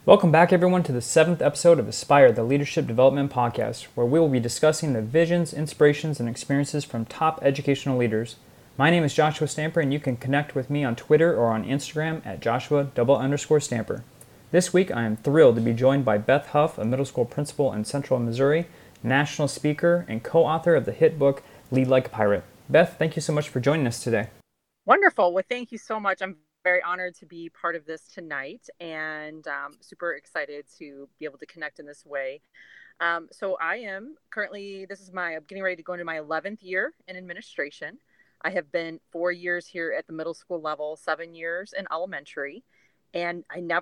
Welcome back, everyone, to the 7th episode of Aspire, the Leadership Development Podcast, where we will be discussing the visions, inspirations, and experiences from top educational leaders. My name is Joshua Stamper, and you can connect with me on Twitter or on Instagram at Joshua_Stamper. This week, I am thrilled to be joined by Beth Huff, a middle school principal in Central Missouri, national speaker, and co-author of the hit book, Lead Like a Pirate. Beth, thank you so much for joining us today. Wonderful. Well, thank you so much. I'm very honored to be part of this tonight and super excited to be able to connect in this way. So I am currently, I'm getting ready to go into my 11th year in administration. I have been 4 years here at the middle school level, 7 years in elementary. And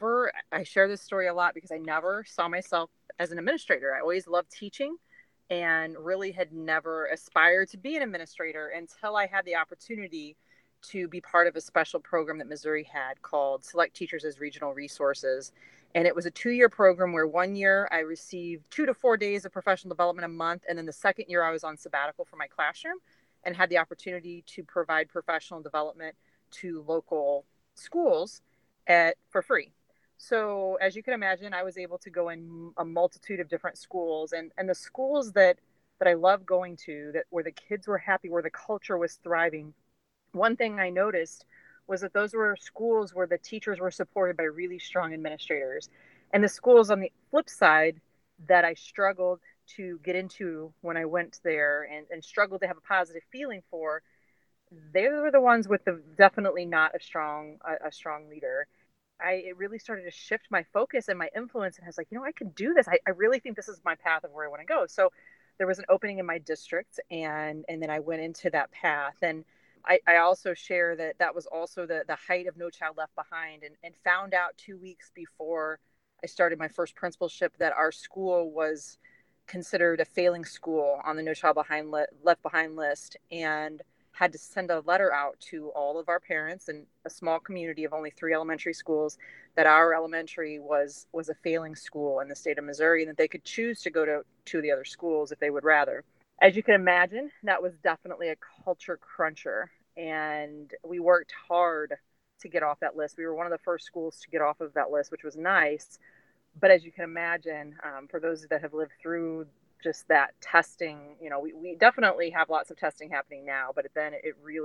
I share this story a lot because I never saw myself as an administrator. I always loved teaching and really had never aspired to be an administrator until I had the opportunity to be part of a special program that Missouri had called Select Teachers as Regional Resources. And it was a 2-year program where 1 year I received 2 to 4 days of professional development a month. And then the second year I was on sabbatical for my classroom and had the opportunity to provide professional development to local schools for free. So as you can imagine, I was able to go in a multitude of different schools, and the schools that I love going to, that where the kids were happy, where the culture was thriving. One thing I noticed was that those were schools where the teachers were supported by really strong administrators. And the schools on the flip side that I struggled to get into when I went there and struggled to have a positive feeling for, they were the ones with the definitely not a strong leader. It really started to shift my focus and my influence. And I was like, I can do this. I really think this is my path of where I want to go. So there was an opening in my district, and then I went into that path. And I also share that was also the height of No Child Left Behind, and found out 2 weeks before I started my first principalship that our school was considered a failing school on the No Child Left Behind list, and had to send a letter out to all of our parents in a small community of only 3 elementary schools that our elementary was a failing school in the state of Missouri, and that they could choose to go to the other schools if they would rather. As you can imagine, that was definitely a culture cruncher, and we worked hard to get off that list. We were one of the first schools to get off of that list, which was nice. But as you can imagine, for those that have lived through just that testing, we definitely have lots of testing happening now, but then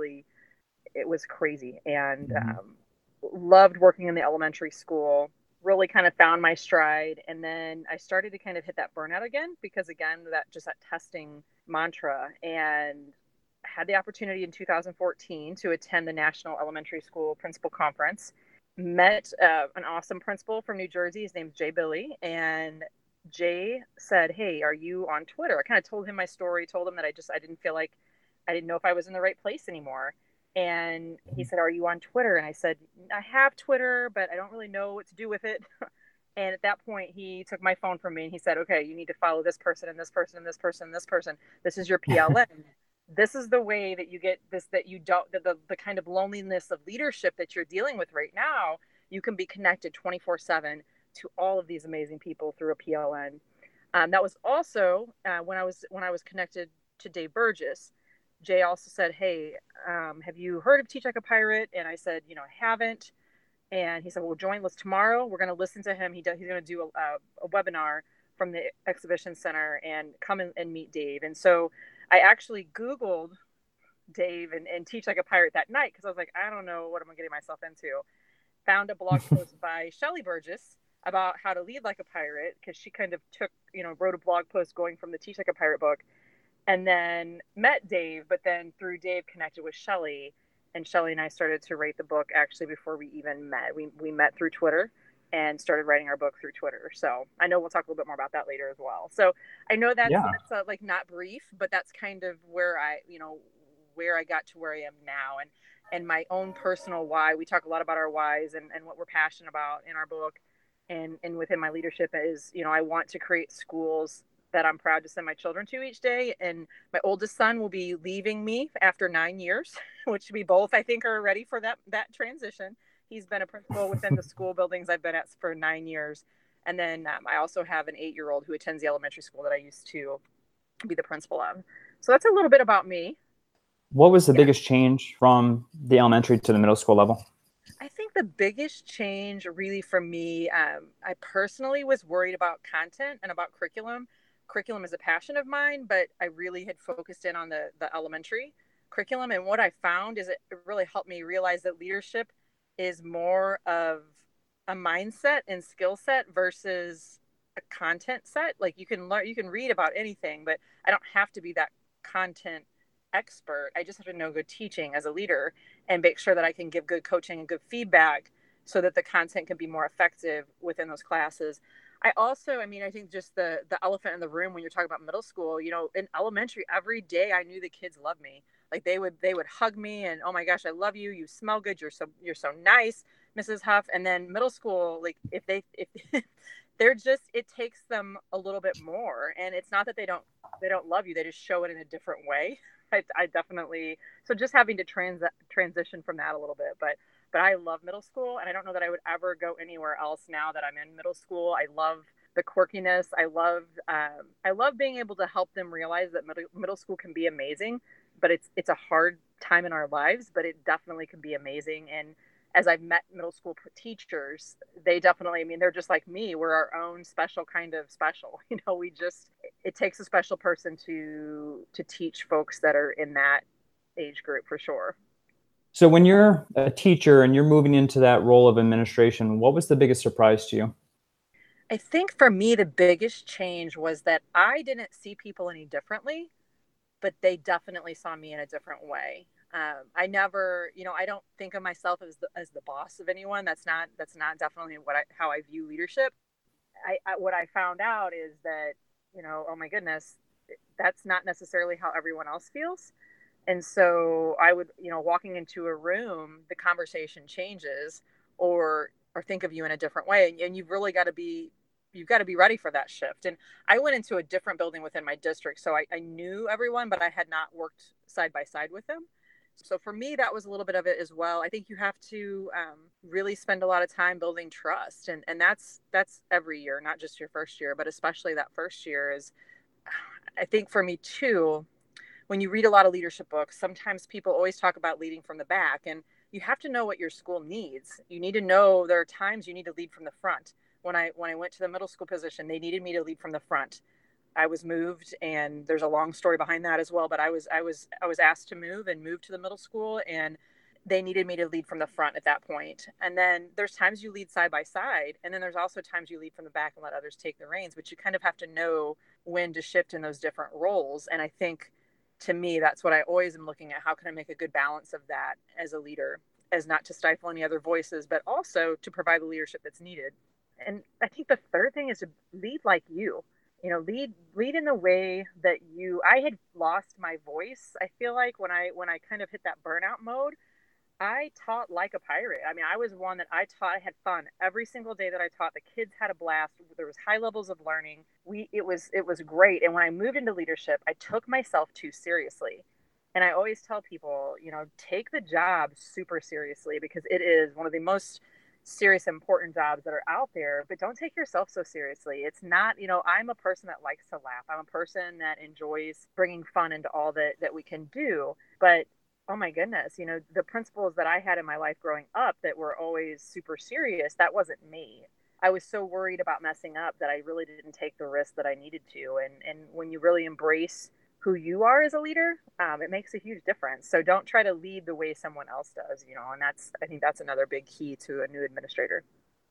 it was crazy. And loved working in the elementary school, really kind of found my stride. And then I started to kind of hit that burnout again, because again, that testing mantra, and had the opportunity in 2014 to attend the National Elementary School Principal Conference. Met an awesome principal from New Jersey. His name's Jay Billy. And Jay said, "Hey, are you on Twitter?" I kind of told him my story, told him that I didn't feel like, I didn't know if I was in the right place anymore. And he said, "Are you on Twitter?" And I said, "I have Twitter, but I don't really know what to do with it." And at that point, he took my phone from me and he said, "Okay, you need to follow this person and this person and this person and this person. This is your PLN. This is the way that you get this, that you don't, the kind of loneliness of leadership that you're dealing with right now, you can be connected 24/7 to all of these amazing people through a PLN." That was also when I was connected to Dave Burgess. Jay also said, "Hey, have you heard of Teach Like a Pirate?" And I said, "I haven't." And he said, "Well, join us tomorrow. We're going to listen to him. He's going to do a webinar from the exhibition center, and come and meet Dave." And so I actually Googled Dave and Teach Like a Pirate that night, because I was like, I don't know what I'm getting myself into. Found a blog post by Shelly Burgess about how to lead like a pirate, because she kind of wrote a blog post going from the Teach Like a Pirate book, and then met Dave, but then through Dave connected with Shelly, and Shelly and I started to write the book actually before we even met. We met through Twitter and started writing our book through Twitter. So I know we'll talk a little bit more about that later as well. So I know that's like not brief, but that's kind of where I got to where I am now, and my own personal why. We talk a lot about our whys and what we're passionate about in our book, and within my leadership is, I want to create schools that I'm proud to send my children to each day. And my oldest son will be leaving me after 9 years, which we both, I think, are ready for that transition. He's been a principal within the school buildings I've been at for 9 years. And then I also have an 8-year-old who attends the elementary school that I used to be the principal of. So that's a little bit about me. What was the biggest change from the elementary to the middle school level? I think the biggest change really for me, I personally was worried about content and about curriculum. Curriculum is a passion of mine, but I really had focused in on the elementary curriculum. And what I found is it really helped me realize that leadership is more of a mindset and skill set versus a content set. Like you can learn, you can read about anything, but I don't have to be that content expert. I just have to know good teaching as a leader and make sure that I can give good coaching and good feedback so that the content can be more effective within those classes. I also, I mean, I think just the elephant in the room when you're talking about middle school, you know, in elementary, every day I knew the kids loved me. Like they would hug me and, oh my gosh, I love you. You smell good. You're so nice, Mrs. Huff. And then middle school, like if they're just, it takes them a little bit more. And it's not that they don't love you. They just show it in a different way. I definitely, so just having to transition from that a little bit, but I love middle school, and I don't know that I would ever go anywhere else now that I'm in middle school. I love the quirkiness. I love being able to help them realize that middle school can be amazing, but it's a hard time in our lives, but it definitely can be amazing. And as I've met middle school teachers, they definitely, I mean, they're just like me. We're our own special kind of special. You know, it takes a special person to teach folks that are in that age group for sure. So when you're a teacher and you're moving into that role of administration, what was the biggest surprise to you? I think for me, the biggest change was that I didn't see people any differently, but they definitely saw me in a different way. I never, you know, I don't think of myself as the boss of anyone. That's not definitely how I view leadership. What I found out is that, you know, oh my goodness, that's not necessarily how everyone else feels. And so I would, you know, walking into a room, the conversation changes, or think of you in a different way, and you've got to be ready for that shift. And I went into a different building within my district, so I knew everyone, but I had not worked side by side with them. So for me, that was a little bit of it as well. I think you have to really spend a lot of time building trust, and that's every year, not just your first year, but especially that first year is. I think for me too, when you read a lot of leadership books, sometimes people always talk about leading from the back, and you have to know what your school needs. You need to know there are times you need to lead from the front. When I went to the middle school position, they needed me to lead from the front. I was moved, and there's a long story behind that as well, but I was asked to move to the middle school, and they needed me to lead from the front at that point. And then there's times you lead side by side, and then there's also times you lead from the back and let others take the reins, but you kind of have to know when to shift in those different roles. And I think to me, that's what I always am looking at. How can I make a good balance of that as a leader, as not to stifle any other voices, but also to provide the leadership that's needed. And I think the third thing is to lead like you. You know, lead in the way that I had lost my voice. I feel like when I kind of hit that burnout mode, I taught like a pirate. I mean, I was one that I taught. I had fun every single day that I taught. The kids had a blast. There was high levels of learning. It was great. And when I moved into leadership, I took myself too seriously. And I always tell people, you know, take the job super seriously because it is one of the most serious, important jobs that are out there. But don't take yourself so seriously. It's not, you know, I'm a person that likes to laugh. I'm a person that enjoys bringing fun into all that we can do. But oh my goodness, you know, the principles that I had in my life growing up that were always super serious, that wasn't me. I was so worried about messing up that I really didn't take the risk that I needed to. And when you really embrace who you are as a leader, it makes a huge difference. So don't try to lead the way someone else does, you know, and I think that's another big key to a new administrator.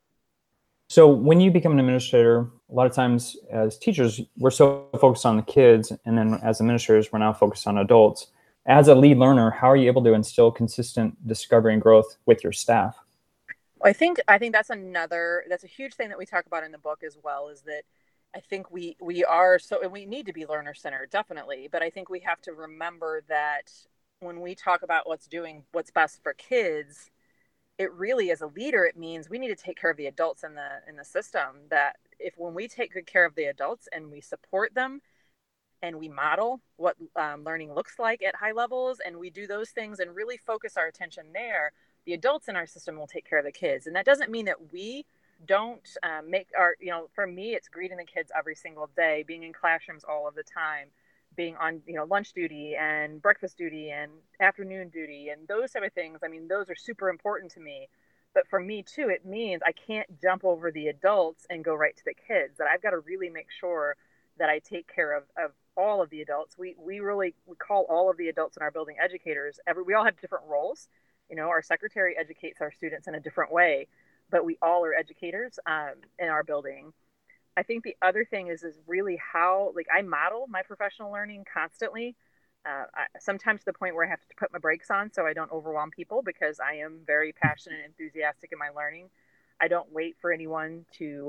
So when you become an administrator, a lot of times as teachers, we're so focused on the kids, and then as administrators, we're now focused on adults. As a lead learner, how are you able to instill consistent discovery and growth with your staff? I think that's a huge thing that we talk about in the book as well, is that I think we are so, and we need to be learner centered, definitely, but I think we have to remember that when we talk about what's best for kids, it really, as a leader, it means we need to take care of the adults in the system. That if when we take good care of the adults and we support them and we model what learning looks like at high levels, and we do those things and really focus our attention there, the adults in our system will take care of the kids. And that doesn't mean that we don't make our, you know, for me, it's greeting the kids every single day, being in classrooms all of the time, being on, you know, lunch duty and breakfast duty and afternoon duty and those type of things. I mean, those are super important to me. But for me too, it means I can't jump over the adults and go right to the kids. That I've got to really make sure that I take care of all of the adults. We call all of the adults in our building educators. We all have different roles. Our secretary educates our students in a different way, but we all are educators in our building. I think the other thing is really how, like, I model my professional learning constantly. Sometimes to the point where I have to put my brakes on so I don't overwhelm people, because I am very passionate and enthusiastic in my learning. I don't wait for anyone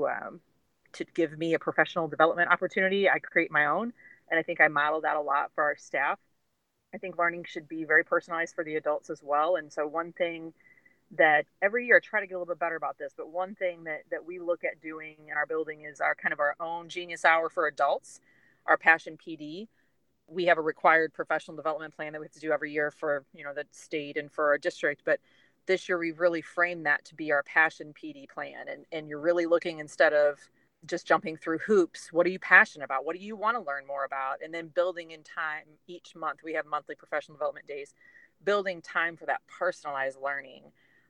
to give me a professional development opportunity. I create my own, and I think I model that a lot for our staff. I think learning should be very personalized for the adults as well. And so one thing that every year I try to get a little bit better about this, but one thing that we look at doing in our building is our kind of our own Genius Hour for adults, our Passion PD. We have a required professional development plan that we have to do every year for, the state and for our district. But this year we've really framed that to be our Passion PD plan. And you're really looking, instead of just jumping through hoops, what are you passionate about? What do you want to learn more about? And then building in time each month. We have monthly professional development days, building time for that personalized learning.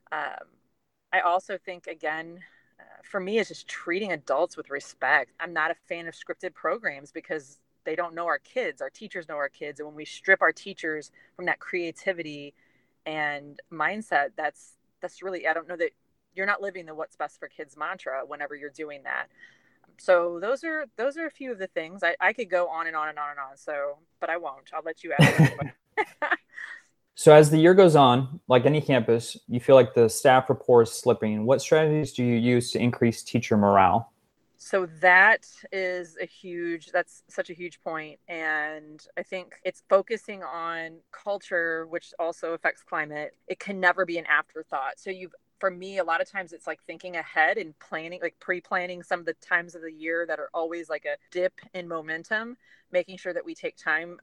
I also think, again, for me, it's just treating adults with respect. I'm not a fan of scripted programs because they don't know our kids. Our teachers know our kids. And when we strip our teachers from that creativity and mindset, that's really, I don't know that you're not living the what's best for kids mantra whenever you're doing that. So those are a few of the things. I could go on and on and on and on. So, but I won't. I'll let you ask. So as the year goes on, like any campus, you feel like the staff rapport is slipping. What strategies do you use to increase teacher morale? So that's such a huge point. And I think it's focusing on culture, which also affects climate. It can never be an afterthought. So for me, a lot of times it's like thinking ahead and planning, like pre-planning some of the times of the year that are always like a dip in momentum, making sure that we take time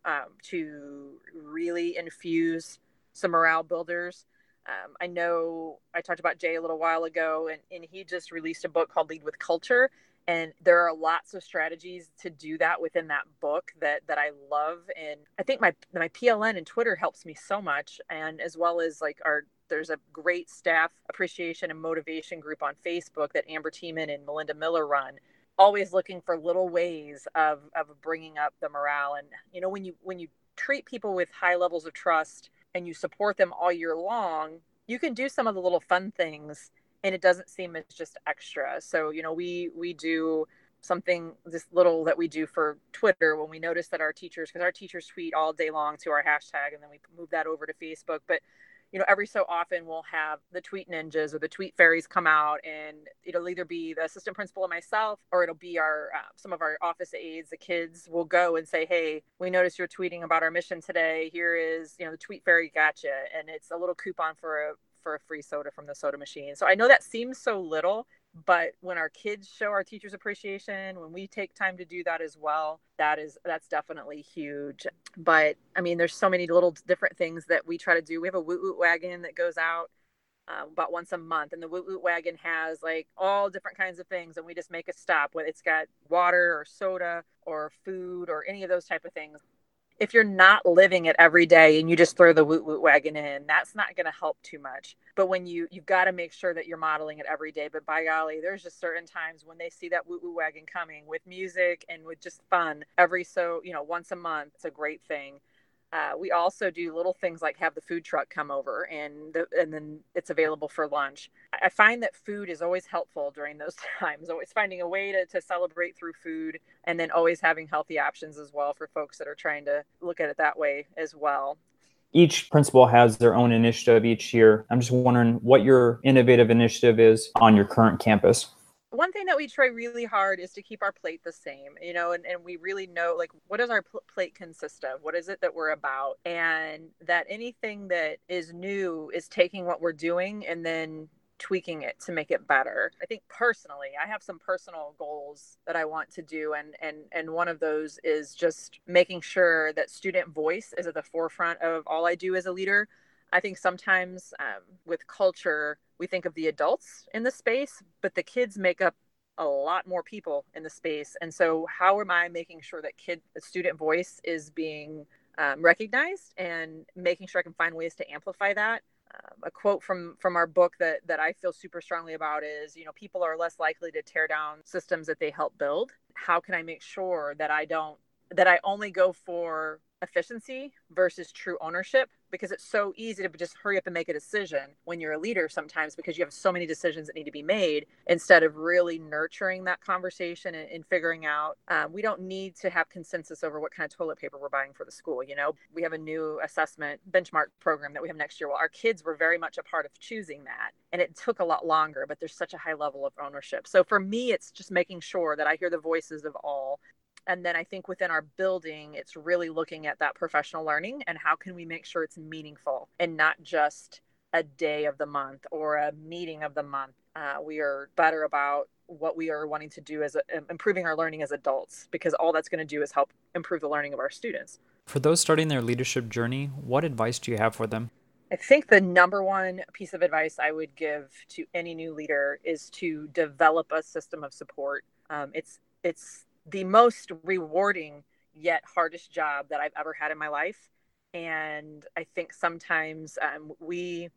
to really infuse some morale builders. I know I talked about Jay a little while ago, and he just released a book called Lead with Culture. And there are lots of strategies to do that within that book that I love. And I think my PLN and Twitter helps me so much. And as well as like there's a great staff appreciation and motivation group on Facebook that Amber Tiemann and Melinda Miller run, always looking for little ways of bringing up the morale. And, when you treat people with high levels of trust and you support them all year long, you can do some of the little fun things and it doesn't seem as just extra. So, we do something this little that we do for Twitter when we notice that our teachers, because our teachers tweet all day long to our hashtag, and then we move that over to Facebook. But, every so often we'll have the tweet ninjas or the tweet fairies come out, and it'll either be the assistant principal and myself, or it'll be our some of our office aides. The kids will go and say, hey, we noticed you're tweeting about our mission today. Here is, the tweet fairy gotcha. And it's a little coupon for a free soda from the soda machine. So I know that seems so little, but when our kids show our teachers appreciation, when we take time to do that as well, that's definitely huge. But I mean, there's so many little different things that we try to do. We have a Woot Woot wagon that goes out about once a month, and the Woot Woot wagon has like all different kinds of things, and we just make a stop. Whether it's got water or soda or food or any of those type of things. If you're not living it every day and you just throw the Woot Woot wagon in, that's not going to help too much. But when you've got to make sure that you're modeling it every day. But by golly, there's just certain times when they see that Woot Woot wagon coming with music and with just fun once a month. It's a great thing. We also do little things like have the food truck come over and then it's available for lunch. I find that food is always helpful during those times, always finding a way to celebrate through food, and then always having healthy options as well for folks that are trying to look at it that way as well. Each principal has their own initiative each year. I'm just wondering what your innovative initiative is on your current campus. One thing that we try really hard is to keep our plate the same, and we really know, like, what does our plate consist of? What is it that we're about? And that anything that is new is taking what we're doing and then tweaking it to make it better. I think personally, I have some personal goals that I want to do. And one of those is just making sure that student voice is at the forefront of all I do as a leader. I think sometimes with culture, we think of the adults in the space, but the kids make up a lot more people in the space. And so how am I making sure that the student voice is being recognized, and making sure I can find ways to amplify that? A quote from our book that I feel super strongly about is, people are less likely to tear down systems that they help build. How can I make sure that I only go for efficiency versus true ownership? Because it's so easy to just hurry up and make a decision when you're a leader sometimes, because you have so many decisions that need to be made, instead of really nurturing that conversation and figuring out, we don't need to have consensus over what kind of toilet paper we're buying for the school. We have a new assessment benchmark program that we have next year. Well, our kids were very much a part of choosing that, and it took a lot longer, but there's such a high level of ownership. So for me, it's just making sure that I hear the voices of all. And then I think within our building, it's really looking at that professional learning and how can we make sure it's meaningful and not just a day of the month or a meeting of the month. We are better about what we are wanting to do as improving our learning as adults, because all that's going to do is help improve the learning of our students. For those starting their leadership journey, what advice do you have for them? I think the number one piece of advice I would give to any new leader is to develop a system of support. It's the most rewarding yet hardest job that I've ever had in my life. And I think sometimes we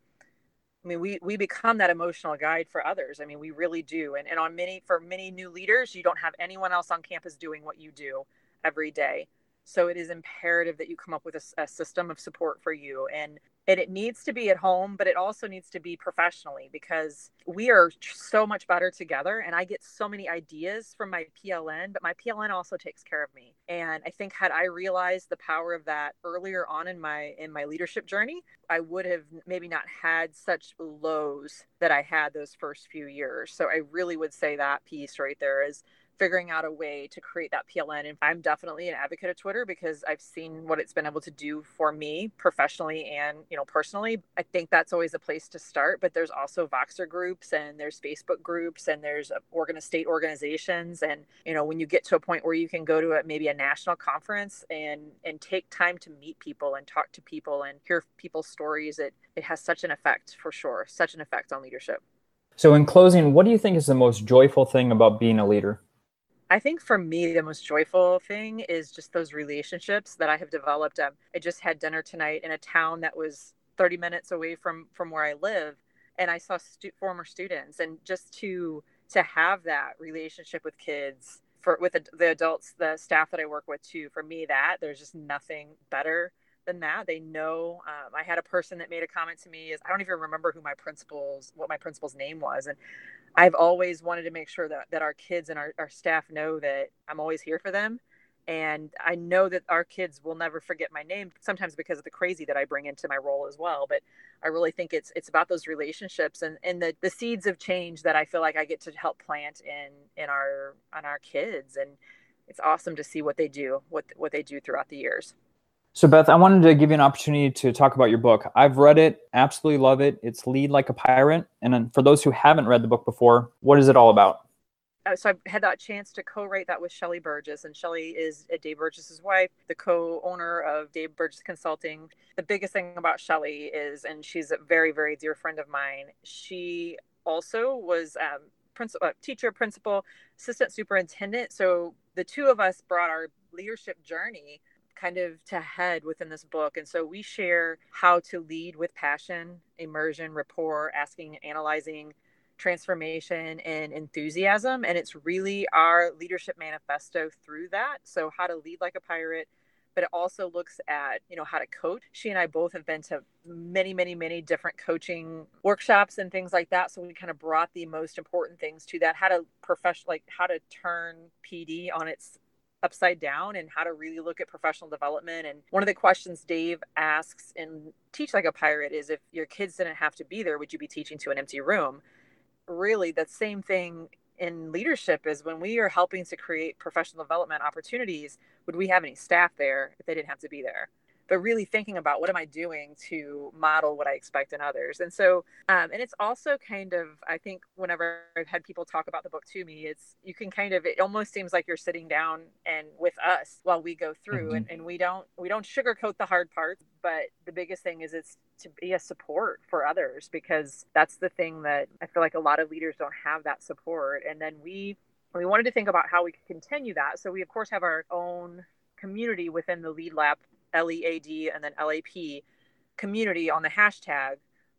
become that emotional guide for others. I mean, we really do. And for many new leaders, you don't have anyone else on campus doing what you do every day. So it is imperative that you come up with a system of support for you. And it needs to be at home, but it also needs to be professionally, because we are so much better together. And I get so many ideas from my PLN, but my PLN also takes care of me. And I think had I realized the power of that earlier on in my leadership journey, I would have maybe not had such lows that I had those first few years. So I really would say that piece right there is figuring out a way to create that PLN. And I'm definitely an advocate of Twitter because I've seen what it's been able to do for me professionally and, personally. I think that's always a place to start, but there's also Voxer groups and there's Facebook groups and there's state organizations. And, when you get to a point where you can go to maybe a national conference and take time to meet people and talk to people and hear people's stories, it has such an effect, for sure, such an effect on leadership. So in closing, what do you think is the most joyful thing about being a leader? I think for me, the most joyful thing is just those relationships that I have developed. I just had dinner tonight in a town that was 30 minutes away from where I live, and I saw former students, and just to have that relationship with kids, with the adults, the staff that I work with too. For me, that there's just nothing better than that. They know. I had a person that made a comment to me, I don't even remember what my principal's name was, and I've always wanted to make sure that our kids and our staff know that I'm always here for them. And I know that our kids will never forget my name, sometimes because of the crazy that I bring into my role as well. But I really think it's about those relationships and the seeds of change that I feel like I get to help plant on our kids. And it's awesome to see what they do throughout the years. So Beth, I wanted to give you an opportunity to talk about your book. I've read it, absolutely love it. It's Lead Like a Pirate. And then for those who haven't read the book before, what is it all about? So I had that chance to co-write that with Shelly Burgess, and Shelly is Dave Burgess's wife, the co-owner of Dave Burgess Consulting. The biggest thing about Shelly is, and she's a very, very dear friend of mine, she also was teacher, principal, assistant superintendent. So the two of us brought our leadership journey kind of to head within this book. And so we share how to lead with passion, immersion, rapport, asking, analyzing, transformation, and enthusiasm. And it's really our leadership manifesto through that. So how to lead like a pirate, but it also looks at, how to coach. She and I both have been to many, many, many different coaching workshops and things like that. So we kind of brought the most important things to that, how to turn PD on its upside down and how to really look at professional development. And one of the questions Dave asks in Teach Like a Pirate is, if your kids didn't have to be there, would you be teaching to an empty room? Really, the same thing in leadership is, when we are helping to create professional development opportunities, would we have any staff there if they didn't have to be there? But really thinking about, what am I doing to model what I expect in others? And so, and it's also kind of, I think whenever I've had people talk about the book to me, it almost seems like you're sitting down and with us while we go through, Mm-hmm. and we don't sugarcoat the hard parts, but the biggest thing is it's to be a support for others, because that's the thing that I feel like a lot of leaders don't have, that support. And then we wanted to think about how we could continue that. So we of course have our own community within the Lead Lab, LEAD, and then LAP community on the hashtag.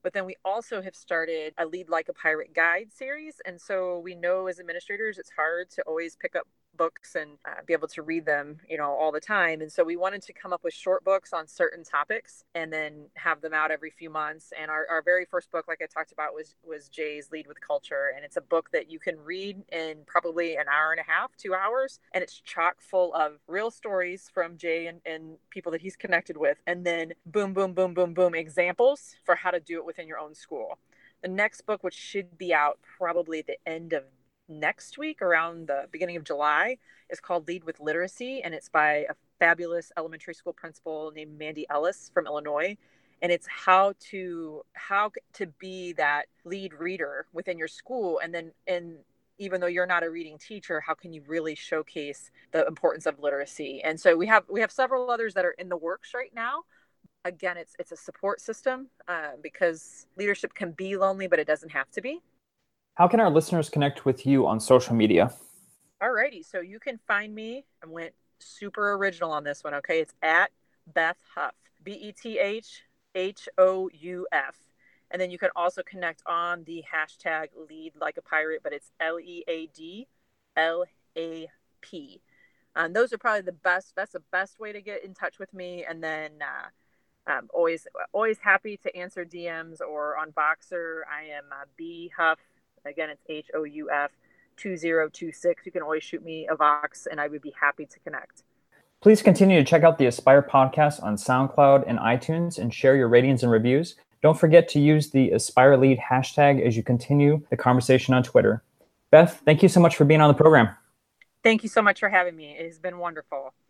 But then we also have started a Lead Like a Pirate guide series. And so we know as administrators, it's hard to always pick up books and be able to read them, all the time. And so we wanted to come up with short books on certain topics and then have them out every few months. And our very first book, like I talked about, was Jay's Lead with Culture. And it's a book that you can read in probably an hour and a half, 2 hours. And it's chock full of real stories from Jay and people that he's connected with. And then boom, boom, boom, boom, boom, examples for how to do it within your own school. The next book, which should be out probably at the end of next week, around the beginning of July, is called Lead with Literacy, and it's by a fabulous elementary school principal named Mandy Ellis from Illinois. And it's how to be that lead reader within your school. And even though you're not a reading teacher, how can you really showcase the importance of literacy? And so we have several others that are in the works right now. Again, it's a support system because leadership can be lonely, but it doesn't have to be. How can our listeners connect with you on social media? Alrighty, so you can find me. I went super original on this one, okay? It's at Beth Huff, BETHHOUF. And then you can also connect on the hashtag Lead Like a Pirate, but it's LEADLAP. And those are probably the best. That's the best way to get in touch with me. And then always happy to answer DMs or on Voxer. I am B Huff. Again, it's HOUF 2026. You can always shoot me a Vox, and I would be happy to connect. Please continue to check out the Aspire podcast on SoundCloud and iTunes and share your ratings and reviews. Don't forget to use the Aspire Lead hashtag as you continue the conversation on Twitter. Beth, thank you so much for being on the program. Thank you so much for having me. It has been wonderful.